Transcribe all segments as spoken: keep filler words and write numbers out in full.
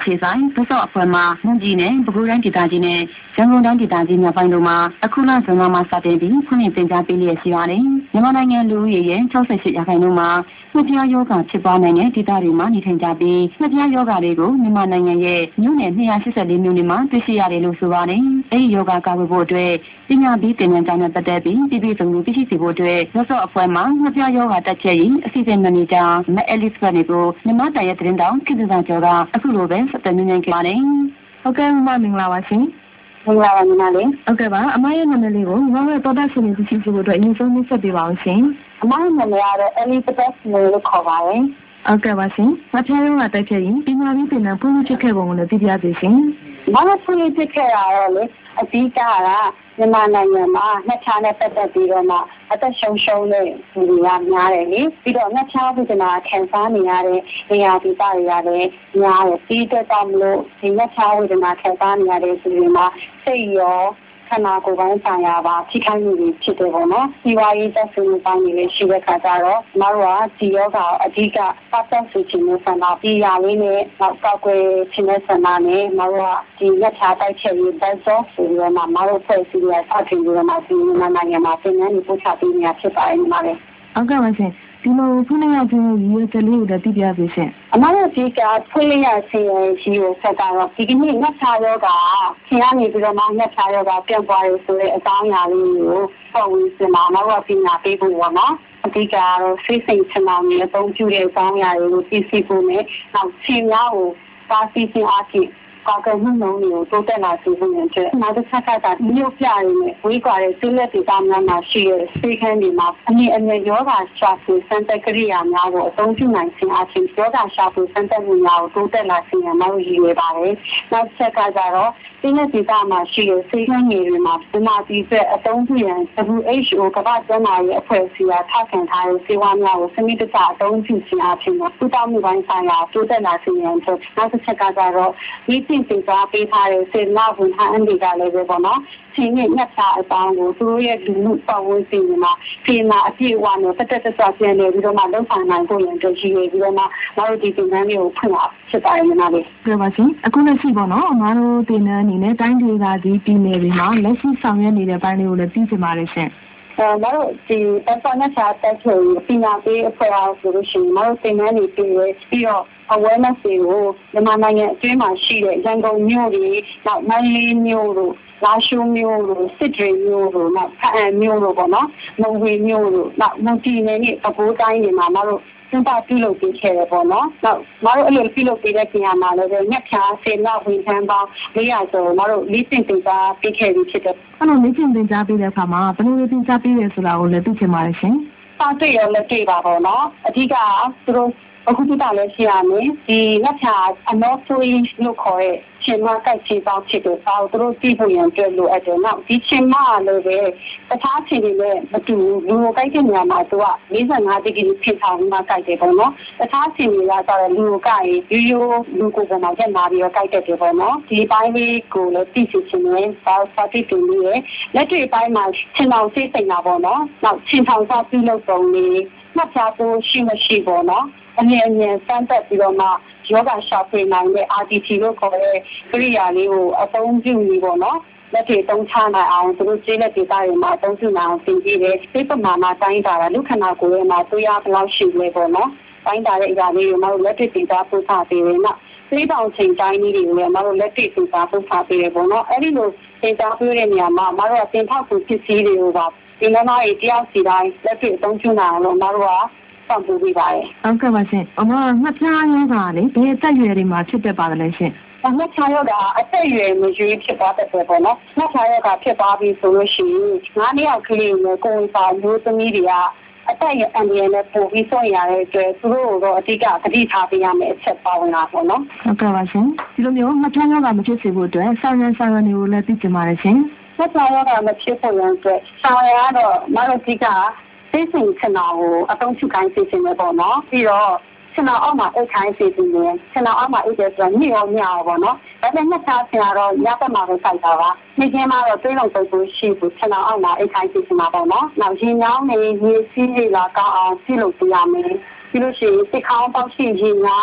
အခြေဆိုင်သစော့အဖွဲ့မှာမွန်ကြီးနဲ့ပဲခူးတိုင်းဒေသကြီးနဲ့ရန်ကုန်တိုင်းဒေသကြီးမြောက်ပိုင်းတို့မှာအခုလဇွန်လမှာစတင်ပြီးဖွင့်လှစ်တင်ကြားပေးလျက်ရှိပါတယ်။မြန်မာနိုင်ငံလူဦးရေရဲ့၆၈ရာခိုင်နှုန်းမှာငှက်ဖျားရောဂါဖြစ်ပွားနိုင်တဲ့ဒေသတွေမှာနေထိုင်ကြပြီးငှက်ဖျားရောဂါတွေကိုမြန်မာနိုင်ငံရဲ့မြို့နယ်၂၈၄မြို့နယ်မှာတွေ့ရှိရတယ်လို့ဆိုပါတယ်။အဲဒီရောဂါကာကွယ်ဖို့အတွက်ပညာပေးသင်တန်းကြားနဲ့ပတ်သက်ပြီးပြည်ပြည်စုံကိုသိရှိစေဖို့အတွက်သစော့အဖွဲ့မှာငှက်ဖျားရောဂါတက်ချက်ရင်အစီအစဉ်မန်နေဂျာမက်အလစ်ကနေကိုမြန်မာတိုင်းရဲ့သတင်းတောင်ခေတ္တစာကျော်ကအခုလိုပဲဆက်သွယ်မြင်ခဲ့ပါတယ်။ဟုတ်ကဲ့မမင်္ဂလာပါရှင်။မင်္ဂလာပါညီမလေး။ဟုတ်ကဲ့ပါအမရဲ့နာမည်လေးကိုညီမရဲ့တော်တာရှင်နေသိရှိဖို့အတွက်အရင်ဆုံးနှိဆက်ပေးပါအောင်ရှင်။အမရဲ့နာမည်ကတော့ Elizabeth လို့ခေါ်ပါတယ်။ဟုတ်ကဲ့ပါရှင်။မဖျားရောဂါတိုက်ဖြတ်ရင်ပညာရေးသင်တန်းဖွင့်လှစ်ခဲ့ပုံကိုလည်းသိပြပါရှင်။မမဖွင့်လှစ်ခဲ့တာတော့လေအဓိကကမြန်မာနိုင်ငံမှာငှက်ဖျားနဲ့ပတ်သက်ပြီးတော့မှအသက်ရှုံးရှုံးတဲ့လူတွေကများတယ်လေပြီးတော့ငှက်ဖျားဝေဒနာခံစားနေရတဲ့နေရာဒေသတွေကလည်းများတယ်ပြီးတော့မလို့ဒီငှက်ဖျားဝေဒနာခံစားနေရတဲ့သူတွေမှာစိတ်ရောခန္ဓာကိုယ်ပိုင်းဆိုင်ရာပါထိခိုက်မှုတွေဖြစ်တယ်ပေါ့နော်။ဒီဝါရေးသက်ဆိုင်မှုပိုင်းတွေလည်းရှိတဲ့ခါကျတော့ကျမတို့ကဒီယောဂါကိုအဓိကပတ်သက်စေချင်တဲ့ဆန္ဒဒီရာလေးနဲ့နောက်ကောက်ွယ်ခြင်းတဲ့ဆန္ဒနဲ့ကျမတို့ကဒီလက်ချတိုက်ချက်ရေးပတ်စောဆိုပြီးတော့မှမတို့ဖွဲ့စည်းရစတင်ပြီးတော့မှဒီမြန်မာနိုင်ငံမှာသင်တန်းတွေပို့ချပေးနေတာဖြစ်ပါတယ်ညီမလေး။ဟုတ်ကဲ့ပါရှင်။ဒီလိုဖွင့်ရခြင်းရည်ရွယ်ချက်လေးကိုလည်းသိပြပါရှင်။အမတို့ဒီကဖွင့်ရခြင်းရည်ရွယ်ချက်ကတော့ဒီကနေ့ငှက်ဖျားရောဂါခင်ဗျားနေပြီးတော့မှငှက်ဖျားရောဂါပြန့်ပွားရဆိုတဲ့အကြောင်းအရာလေးကိုပေါ်ဝင်စင်မှာမတို့ပညာပေးဖို့ပေါ့နော်။အဓိကကတော့စိတ်စိတ်ချမ်းသာနေအသုံးပြုတဲ့အကြောင်းအရာတွေကိုသိသိဖို့နဲ့နောက်ရှင်များကိုပါစီစဉ်အားဖြင့်ကောက်ကမှုလုံးတွေကိုတိုးတက်လာစေဖို့အတွက်နောက်တစ်ချက်ကကမြို့ပြရင်းနဲ့ဝေးကွာတဲ့ဆေးလက်ဒေသများမှာရှိတဲ့ဆေးခန်းတွေမှာအနည်းအမြဲယောဂရှာဖွေစမ်းသပ်ကြရများကိုအသုံးပြုနိုင်ခြင်းအပြင်ယောဂရှာဖွေစမ်းသပ်မှုများကိုတိုးတက်လာစေရမှာရည်ရွယ်ပါတယ်။နောက်ချက်ကကြတော့ဆေးလက်ဒေသမှာရှိတဲ့ဆေးခန်းတွေမှာဒီမှာဒီဆက်အသုံးပြုရန် W H O ကမ္ဘာ့ကျန်းမာရေးအဖွဲ့အစည်းကထောက်ခံထားတဲ့ဆေးဝါးများကိုစနစ်တကျအသုံးပြုခြင်းအပြင်ကုသမှုပိုင်းဆိုင်ရာတိုးတက်လာစေရန်အတွက်နောက်တစ်ချက်ကကြတော့ဒီသင်ကြားပေးထားတဲ့စေနာဝန်ထမ်းအတွေကလည်းပဲပေါ့နော်ချင်းနဲ့ညှက်ချအပေါင်းကိုသူတို့ရဲ့လူမှုပတ်ဝန်းကျင်မှာဖေနာအပြည့်အဝနဲ့တက်တက်တက်တက်ပြန်နေပြီးတော့မှလုံဆောင်နိုင်ဖို့ရန်အတွက်ရှိနေပြီးတော့မှမတို့ဒီသင်တန်းတွေကိုဖွင့်လာဖြစ်ပါတယ်ညီမလေးပြပါရှင်အခုလက်ရှိပေါ့နော်ငါတို့သင်တန်းအနေနဲ့တိုင်းဒေသကြီးပြည်နယ်တွေမှာလက်ရှိဆောင်ရွက်နေတဲ့ပိုင်းတွေကိုလည်းသိချင်ပါတယ်ရှင်အဲမတို့ဒီပတ်စံနဲ့ဆက်တက်ချင်ပညာပေးအဖွဲ့အားဆိုလို့ရှိရင်မတို့သင်တန်းတွေပြီးရပြီးတော့ awareness တွေကိုမြန်မာနိုင်ငံအတွင်းမှာရှိတဲ့ရန်ကုန်မြို့တွေနောက်မန္တလေးမြို့တို့လာရှိုးမြို့တို့စစ်တွေမြို့တို့နောက်ဖအံမြို့တို့ပေါ့နော်မုံဝေမြို့တို့နောက်မွန်တီနယ်နဲ့ပဲခူးတိုင်းတွေမှာမတို့စင်တာပြုလုပ်ပေးခဲ့တယ်ပေါ့နော်နောက်မတို့အဲ့လိုပြုလုပ်ပေးတဲ့နေရာမှာလည်းညက်ဖြာစေနာဝန်ထမ်းပေါင်း၄ရာကျော်မတို့လေးစင်တင်ကြားပေးခဲ့ပြီးဖြစ်တယ်အဲ့လိုလေးစင်တင်ကြားပေးတဲ့အခါမှာဘယ်လိုတင်ကြားပေးရဲဆိုတာကိုလည်းသိချင်ပါတယ်ရှင်စာတွေ့ရလက်တွေ့ပါပေါ့နော်အဓိကသူတို့အခုပြတာလည်းရှိရမယ်ဒီလက်ချာအနော်ဆိုရင်လို့ခေါ်တဲ့ချင်းမကိုက်ချေပေါင်းဖြစ်တဲ့ပေါသူတို့သိဖို့ရန်အတွက်လိုအပ်တယ်နောက်ဒီချင်းမလည်းပဲတခြားချင်းတွေနဲ့မတူလူကိုကိုက်တဲ့နေရာမှာသူက၄၅ဒီဂရီဖြစ်ဆောင်မှကိုက်တယ်ပေါ့နော်တခြားချင်းတွေကကျတော့လူကိုကိုက်ရိုးရိုးလူကိုယ်ပေါ်မှာရက်နာပြီးတော့ကိုက်တတ်တယ်ပေါ့နော်ဒီပိုင်းလေးကိုလည်းသိချင်ချင်းနဲ့ဘာသာတိတူရဲ့လက်တွေ့ပိုင်းမှာချင်းအောင်စိတ်စိတ်နာပေါ့နော်နောက်ချင်းဆောင်စားပြုလုပ်ပုံလေးမှတ်သားဖို့ရှိမရှိပေါ့နော်အမြဲအမြဲစမ်းသပ်ပြီးတော့မှယောဂရှာဖွေနိုင်တဲ့ R T T လို့ခေါ်တဲ့ကိရိယာလေးကိုအသုံးပြုနေပေါ့နော်လက်တွေသုံးချနိုင်အောင်သူတို့ကျေးလက်ဒေသတွေမှာအသုံးပြုနိုင်အောင်သင်ပေးတယ်စိတ်ပမာဏတိုင်းတာလူခန္ဓာကိုယ်ရဲ့မှာတွေ့ရဘယ်လောက်ရှိလဲပေါ့နော်တိုင်းတာတဲ့အရာလေးကိုမတို့လက်တွေတင်စားပို့ချပေးတယ်နော်စိတ်ပေါင်ချိန်တိုင်းလေးတွေကိုလည်းမတို့လက်တွေတင်စားပို့ချပေးတယ်ပေါ့နော်အဲ့ဒီလိုတင်စားပေးတဲ့နေရာမှာမတို့ကတင်ထောက်ကူဖြစ်စည်းတွေကိုပါဒီနမကြီးတယောက်စီတိုင်းလက်တွေအသုံးပြုနိုင်အောင်လို့မတို့ကဆောင်ပူပေးပါတယ်။ဟုတ်ကဲ့ပါရှင်။အမငှက်ဖျားရောဂါလေဘယ်အသက်အရွယ်တွေမှာဖြစ်တတ်ပါသလဲရှင်။ငှက်ဖျားရောဂါအသက်အရွယ်မရွေးဖြစ်သွားတတ်တယ်ပေါ့နော်။ငှက်ဖျားရောဂါဖြစ်သွားပြီဆိုလို့ရှိရင်ငါးနှစ်ယောက်ကလေးနဲ့ကိုယ်ဝန်ဆောင်မျိုးသမီးတွေကအသက်အရွယ်အန္တရာယ်နဲ့ပိုပြီးဆုံးရတဲ့အတွက်သူတို့တော့အဓိကသတိထားပေးရမယ့်အချက်ပါဝင်လာပေါ့နော်။ဟုတ်ကဲ့ပါရှင်။ဒီလိုမျိုးငှက်ဖျားရောဂါမဖြစ်စေဖို့အတွက်ဆောင်ရန်ဆောင်ရန်တွေကိုလည်းသိချင်ပါတယ်ရှင်။ငှက်ဖျားရောဂါမဖြစ်ဖို့ရန်အတွက်ဆောင်ရန်ကတော့မတို့အဓိကစိတ်စဉ်ချနာကိုအသုံးပြုခိုင်းစေခြင်းပဲပေါ့နော်ပြီးတော့ချနာအောက်မှာအိတ်ခိုင်းစေခြင်းနဲ့ချနာအောက်မှာအိတ်တယ်ဆိုတော့ညှိအောင်ညှအောင်ပေါ့နော်ဒါပေမဲ့နှစ်ခြားချင်တော့ညဘက်မှာပဲစိုက်တာပါနေ့ကင်းမှာတော့တွေးလုံးပုတ်ကိုရှိဘူးချနာအောက်မှာအိတ်ခိုင်းစေခြင်းပါပေါ့နော်နောက်ရင်ညောင်းနေရေစီးလေးလာကောင်းအောင်ပြုလုပ်ပြရမယ်ပြီးလို့ရှိရင်စိတ်ခေါင်းပေါက်ရှိရင်ညာ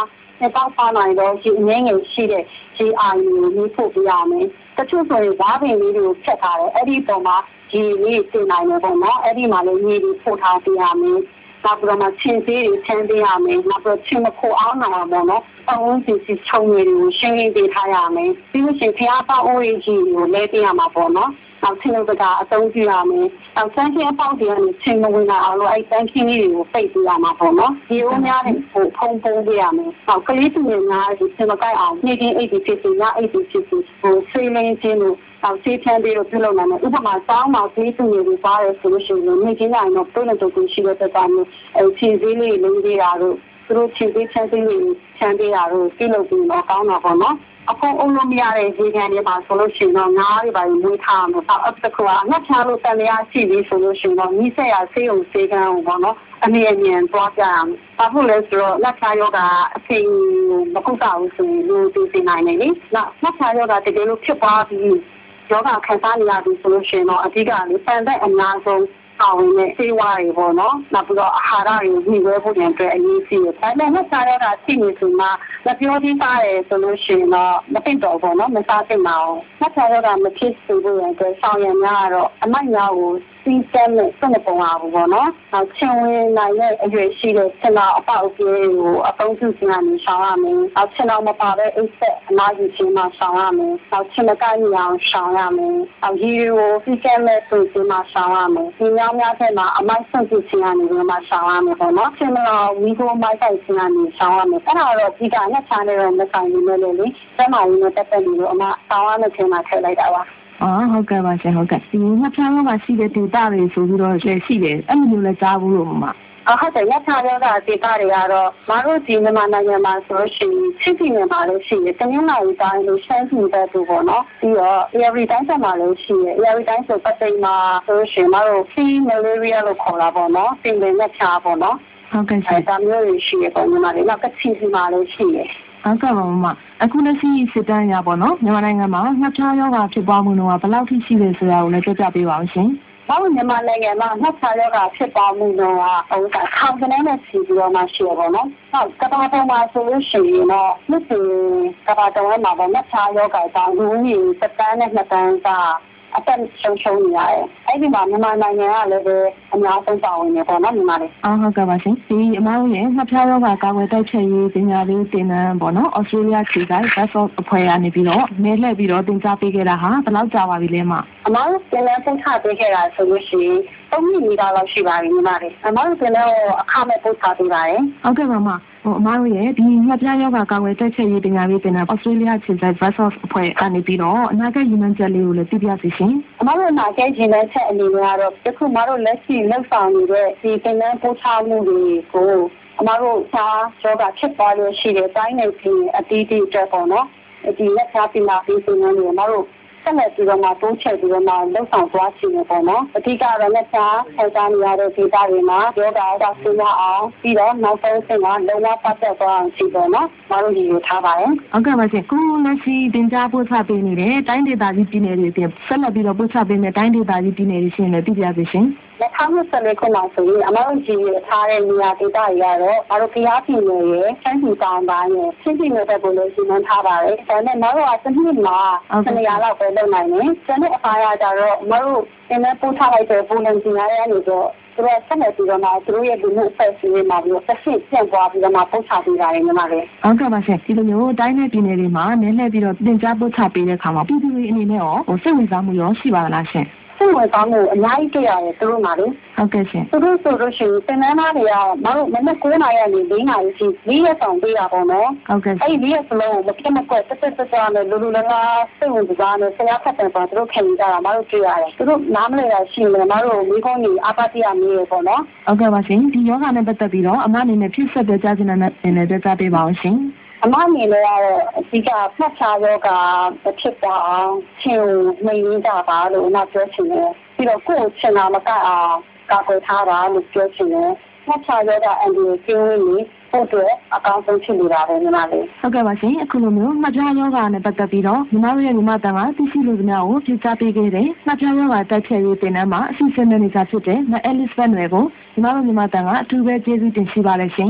တောက်စားနိုင်တော့ဒီအငင်းငယ်ရှိတဲ့ဒီအာယူကိုပို့ပြရမယ်တချို့ဆိုရင်ဝါပင်လေးတွေကိုဖြတ်ထားတယ်အဲ့ဒီပုံမှာဒီလေးတင်နိုင်တယ်ပေါ့နော်အဲ့ဒီမှာလည်းမြေတွေပို့ထားပြရမယ်နောက်ပြီးတော့မှချင်းသေးတွေချမ်းပေးရမယ်နောက်ပြီးချင်းမခိုးအောင်နိုင်အောင်ပေါ့နော်အဝန်းစီစီချုံတွေကိုရှင်းလင်းပေးထားရမယ်ပြီးလို့ရှိရင်ဖျားပေါအိုးကြီးကိုလဲပေးရမှာပေါ့နော်နောက်ချင်းတို့ကအသုံးပြုရမယ်နောက်စမ်းချင်းအပေါက်တွေကနေချင်းမဝင်လာအောင်လို့အဲ့စမ်းချင်းလေးတွေကိုပိတ်ပေးရမှာပေါ့နော်ဒီဦးများတဲ့ဟိုဖုံဖုံပေးရမယ်နောက်ကလေးသူတွေများဒီချင်းမကိုက်အောင်နေ့ချင်းအိတ်ဒီဖြစ်စီညအိတ်ဒီဖြစ်စီဟိုဆွေးလင်းချင်းတို့နောက်ဆေးဖြန်းပေးလို့ပြုလုပ်နိုင်တယ်ဥပမာစောင်းမှာဆေးသူတွေပါရဲဆိုလို့ရှိရင်နေ့ချင်းတိုင်းတော့တိုးနေတူရှိတဲ့တက်တာမျိုးအဲခြေစည်းလေးလုံးပေးတာတို့သူတို့ခြေစည်းချမ်းစည်းလေးချမ်းပေးတာတို့ပြုလုပ်ပြီးတော့ကောင်းတာပေါ့နော်အခုအုံလို့မရတဲ့ဈေးကန်တွေပါဆိုလို့ရှိရင်တော့ငါးတွေပါမွေးထားမှာပေါ့အခုကအငှက်ချလို့တန်လျာရှိပြီးဆိုလို့ရှိရင်တော့မိဆက်ရဆေးုံဆေးကန်ကိုပေါ့နော်အနေအမြင်သွားကြရမယ်။ဘာလို့လဲဆိုတော့လက်ချာယောဂအချိန်မကုသဘူးဆိုရင်လူသိသိနိုင်နေလေ။နောက်လက်ချာယောဂတကယ်လို့ဖြစ်သွားပြီးယောဂခံစားနေရပြီဆိုလို့ရှိရင်တော့အဓိကလေပန်တဲ့အများဆုံးအောင်နဲ့ဆေးဝါးတွေပေါ့နော်နောက်ပြီးတော့အာဟာရတွေညှိဝဲဖို့ပြန်အတွက်အရေးကြီးတယ်ဒါပေမဲ့လက်စားရတာရှိနေဆိုမှလက်ပြောသေးစားတယ်ဆိုလို့ရှိရင်တော့မသိတော့ဘူးနော်မစားသိမှာအောင်လက်စားရတာမဖြစ်စေဖို့ရတဲ့ဆောင်ရံများကတော့အမိုက်များကိုစီးစမ်းနဲ့စွန့်ပုံအောင်ပေါ့နော်နောက်ချင်းဝင်နိုင်တဲ့အရွယ်ရှိတဲ့ဆင်နာအပေါက်ကြီးကိုအသုံးပြုခြင်းနဲ့ရှောင်ရမယ်နောက်ချင်းအောင်မပါတဲ့အိတ်ဆက်အနားယူခြင်းမှာရှောင်ရမယ်နောက်ချင်းမကိုက်မြအောင်ရှောင်ရမယ်နောက်ရည်တွေကိုစီးစမ်းနဲ့ဆိုခြင်းမှာရှောင်ရမယ်ဒီများများတဲ့မှာအမိုက်ဆွန့်ပြုခြင်းနဲ့ဒီမှာရှောင်ရမယ်ပေါ့နော်ချင်းမလားဝီကိုမိုက်တိုက်ခြင်းနဲ့ရှောင်ရမယ်အဲ့ဒါတော့ဒီကနှစ်ချားနဲ့တော့မဆိုင်ဘူးလေလေကျမကြီးနဲ့တက်တက်ပြီးတော့အမရှောင်ရမယ့်ခြင်းမှာထည့်လိုက်တာပါအော်ဟုတ်ကဲ့ပါရှင်ဟုတ်ကဲ့ဒီငှက်ဖျားရောဂါရှိတဲ့ဒေသတွေဆိုပြီးတော့လည်းရှိတယ်အဲ့လိုမျိုးလည်းကြားဘူးလို့မမအဟုတ်တယ်ငှက်ဖျားရောဂါဒေသတွေကတော့မတို့ဒီမြန်မာနိုင်ငံမှာဆိုလို့ရှိရင်ချစ်ပြည်နယ်မှာလည်းရှိတယ်တနင်္လာရီတိုင်းလို့ရှမ်းပြည်ဘက်တို့ပေါ့နော်ပြီးတော့ every တိုင်းဆက်မှာလည်းရှိတယ် every တိုင်းဆိုပတ်သိမ်းမှာဆိုလို့ရှိရင်မတို့ free malaria လို့ခေါ်တာပေါ့နော်ပင်ပင်ငှက်ဖျားပေါ့နော်ဟုတ်ကဲ့ရှင်ဒါမျိုးတွေရှိရပေါ့မြန်မာတွေနောက်ကချီစီမှာလည်းရှိတယ်ဟုတ်ကဲ့ပါမမအခုလက်ရှိစစ်တမ်းရပါတော့မြန်မာနိုင်ငံမှာငှက်ဖျားရောဂါဖြစ်ပွားမှုတော့ဘယ်လောက်ထိရှိလဲဆိုတာကိုလည်းပြောပြပေးပါဦးရှင်။ဘာလို့မြန်မာနိုင်ငံမှာငှက်ဖျားရောဂါဖြစ်ပွားမှုတော့ဟိုကထောင်ကနေနဲ့စီပြီးတော့မှရှိရပါတော့။ဟုတ်ကဘာပေါ်မှာဆိုလို့ရှိရင်တော့မြစ်စီကဘာတော်မှာပေါ့ငှက်ဖျားရောဂါကြောင့်လူကြီးတစ်တန်းနဲ့နှစ်တန်းကအတက်ရှုံရှုံနေရတယ်။အဲ့ဒီမှာမြန်မာနိုင်ငံကလည်းပဲအများဆုံးပါဝင်နေပေါ့နော်မြန်မာတွေ။အော်ဟုတ်ကဲ့ပါရှင်။ဒီအမောင်ရဲ့ငှက်ဖျားရောဂါကာကွယ်တိုက်ဖျက်ရေးပညာလေးသင်တန်းပေါ့နော်။ဩစတြေးလျခြေကိုက် Best of အဖွဲ့ကနေပြီးတော့မဲလှည့်ပြီးတော့သင်ကြားပေးခဲ့တာဟာဘယ်လောက်ကြာပါပြီလဲမ။အမောင်သင်တန်းသင်ချပေးခဲ့တာဆိုလို့ရှိရင်သုံးနှစ်နီးပါးလောက်ရှိပါပြီညီမလေး။အမောင်သင်တန်းကိုအခမဲ့ပို့ချပေးပါတယ်။ဟုတ်ကဲ့ပါမ။ဟိုအမားတို့ရဲ့ဒီငှက်ဖျားရောဂါကာကွယ်တိုက်ဖျက်ရေးပညာပေးသင်တန်းဩစတြေးလျခြေကိုက် Best of အဖွဲ့ကနေပြီးတော့အနာဂတ်ရည်မှန်းချက်လေးကိုလည်းသိပြစီရှင်။အမောင်တို့အနာဂတ်ရည်မှန်းချက်အနေနဲ့ကတော့ဒီခုမတို့လက်ရှိလောက်ဆောင်နေတဲ့ဒီသင်တန်းပို့ချမှုတွေကိုအမတို့စာယောဂဖြစ်သွားလို့ရှိတဲ့တိုင်းနယ်ပြည်အတီးတီးအတွက်ပေါ့နော်ဒီလက်ဖြားပညာပေးစီမံတွေအမတို့ဆက်လက်ပြီးတော့မှတိုးချဲ့ပြီးတော့မှလုံဆောင်သွားချင်တယ်ပေါ့နော်အဓိကတော့လက်ဖြားဆက်စားနေရတဲ့ဒေသတွေမှာယောဂအဆင်းရအောင်ပြီးတော့နောက်ဆုံးဆင့်ကလုံလောက်ပတ်သက်သွားအောင်ရှိပေါ့နော်မတို့ဒီလိုထားပါတယ်ဟုတ်ကဲ့ပါရှင်ခုလက်ရှိတင်ကြားပို့ချပေးနေတဲ့တိုင်းဒေသကြီးပြည်နယ်တွေအပြင်ဆက်လက်ပြီးတော့ပို့ချပေးနေတဲ့တိုင်းဒေသကြီးပြည်နယ်တွေရှင်လည်းသိပြပါရှင်လက်ထောက်နှစ်ဆက်လေးခုမှဆိုရင်အမတို့ကြီးရထားတဲ့နေရာဒေသတွေကတော့မတို့ကြားပြည်နယ်ရဲ့ချမ်းပြည်တောင်ပိုင်းရဲ့ချင်းပြည်နယ်ဘက်ကိုလည်းစီမံထားပါတယ်။ဒါနဲ့မတို့ကတစ်နှစ်မှာတစ်နေရာလောက်ပဲလုပ်နိုင်တယ်။ကျန်တဲ့အပိုင်းကကြတော့မတို့သင်တန်းပို့ချလိုက်တဲ့ပုံစံစီမံရနေတော့သူတို့ဆက်နေပြီးတော့မှသူတို့ရဲ့ဒီနေ့ဆက်စီမှာပြီးတော့ဆက်စစ်ပြန်သွားပြီးတော့မှပို့ချပေးတာရင်ညီမလေးဟုတ်ကဲ့ပါရှင်ဒီလိုမျိုးတိုင်းနဲ့ပြည်နယ်တွေမှာနည်းနည်းပြီးတော့သင်ကြားပို့ချပေးတဲ့အခါမှာပြည်သူတွေအနေနဲ့ရောဟိုစိတ်ဝင်စားမှုရောရှိပါလားရှင်စိတ်ဝင်စားမှုအများကြီးကြရတယ်သူတို့မှာလေဟုတ်ကဲ့ရှင်သူတို့ဆိုလို့ရှိရင်သင်တန်းသားတွေကမတို့မနေ့9နာရီကနေ၄နာရီရှိ၄ရက်ဆောင်ပေးတာပေါ့နော်ဟုတ်ကဲ့အဲ့ဒီ၄ရက်စလုံးမပြတ်မကွက်တက်တက်တက်တက်နဲ့လူလူလည်းလားစိတ်ဝင်စားနေဆရာဖတ်တယ်ပေါ့သူတို့ခင်ကြတာမတို့တွေ့ရတယ်သူတို့နားမလည်တာရှိနေမတို့မိခေါင်းကြီးအပါတိယမေးရပေါ့နော်ဟုတ်ကဲ့ပါရှင်ဒီယောဂနဲ့ပတ်သက်ပြီးတော့အမအနေနဲ့ဖြစ်ဆက်တဲ့ကြားချင်တဲ့နဲ့တက်ကြပေးပါအောင်ရှင်အမအနေနဲ့ကတော့အဓိကဖတ်ချယောဂဖြစ်သွားအောင်ချင်းမိန်ကြပါလို့နောက်ပြောချင်တယ်ပြီးတော့ကိုယ်ချင်တာမကအောင်ကာကွယ်ထားတာလို့ပြောချင်တယ်ဖတ်ချယောဂအန်ဒီကျင်းနေဖို့အတွက်အကောင်းဆုံးဖြစ်နေတာပဲညီမလေးဟုတ်ကဲ့ပါရှင်အခုလိုမျိုးမှတ်သားယောဂနဲ့ပတ်သက်ပြီးတော့ညီမတို့ရဲ့ညီမတန်ကသိရှိလို့များကိုပြသပေးခဲ့တဲ့မှတ်သားယောဂတိုက်ဖြတ်ရေးတင်နန်းမှာအစီအစဉ်နဲ့နေစားဖြစ်တဲ့မအဲလစ်ဘတ်နယ်ကိုညီမတို့ညီမတန်ကအထူးပဲကျေးဇူးတင်ရှိပါတယ်ရှင်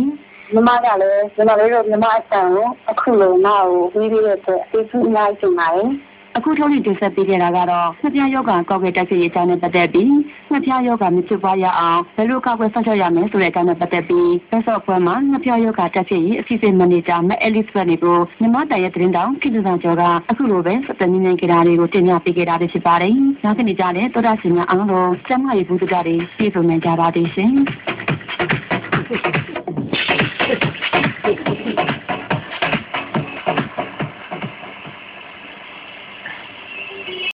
ညီမကလည်းညီမလေးတို့ညီမအတန်ကိုအခုလိုငါ့ကိုပြီးပြီးတဲ့အတွက်ကျေးဇူးအများကြီးတင်ပါတယ်အခုထုတ်လွှင့်တင်ဆက်ပေးခဲ့တာကတော့ငှက်ပြားယောဂကောက်ွယ်တိုက်ဖျက်ရေးအကြောင်းနဲ့ပတ်သက်ပြီးငှက်ပြားယောဂမဖြစ်ပွားရအောင်ဘယ်လိုကောက်ွယ်ဆောက်ရှောက်ရမလဲဆိုတဲ့အကြောင်းနဲ့ပတ်သက်ပြီးဘက်ဆော့ဖွဲ့မှာငှက်ပြားယောဂတိုက်ဖျက်ရေးအစီအစဉ်မန်နေဂျာမက်အဲလစ်ဖက်နီကိုမြန်မာတိုင်ရဲ့သတင်းတောင်ကိတ္တဇာကျော်ကအခုလိုပဲစက်တနင်းနေကြတာတွေကိုတင်ပြပေးခဲ့တာဖြစ်ပါတယ်။နောက်ကနေကြတဲ့သောတာရှင်များအားလုံးကျမ်းမာရေးဘုဒ္ဓတာတွေပြည့်စုံနိုင်ကြပါသေးရှင်။